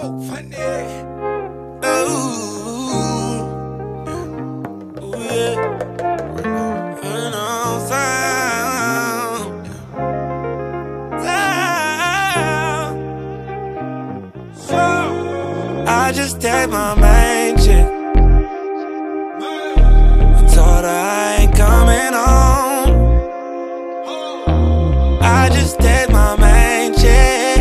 funny. Ooh, yeah. And I'm found. So I just take my main chick. I told her I ain't coming home. I just take my main chick.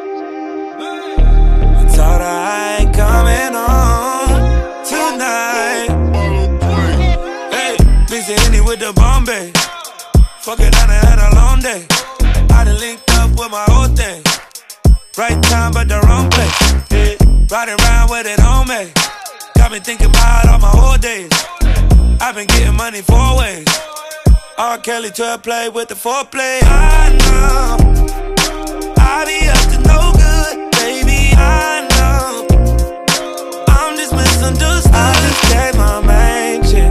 I told her I ain't coming home tonight. Hey, mix the Henny with the Bombay. Fuck it, I done had a long day. I done linked up with my old thing. Right time but the wrong place. Yeah. Riding around with it on me. Got me thinking about all my old days. I've been getting money 4 ways. R. Kelly 12 play with the foreplay. I know I be up to no good, baby. I know I'm just misunderstood. I just gave my main chick.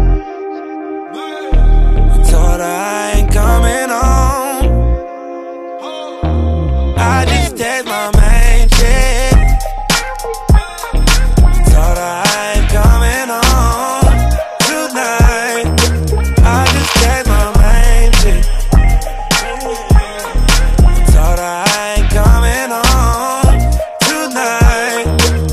I told her I ain't coming home. I just gave my main chick. I told her I ain't coming home tonight. I just gave my main chick. I told her I ain't coming home tonight.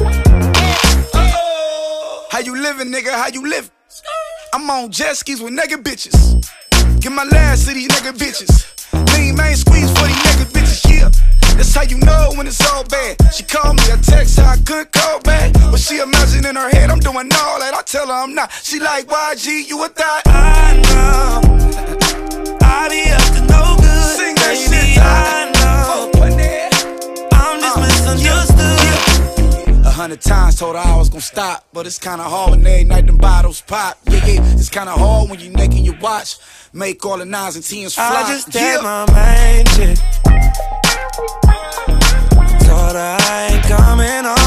How you living, nigga? How you living? I'm on jet skis with nigga bitches. Get my last to these nigga bitches. Lean main squeeze for these nigga bitches, yeah. That's how you know when it's all bad. She called me a text, so I couldn't call back. But she imagine in her head I'm doing all that. I tell her I'm not. She like, YG, you a thot? I know I be up to no good. Sing that baby, shit, I know I'm just misunderstood. 100 times told her I was gon' stop, but it's kinda hard when every night them bottles pop. Yeah, yeah, it's kinda hard when you naked your watch. Make all the 9s and 10s fly. I just take my main chick. Told her I ain't coming home.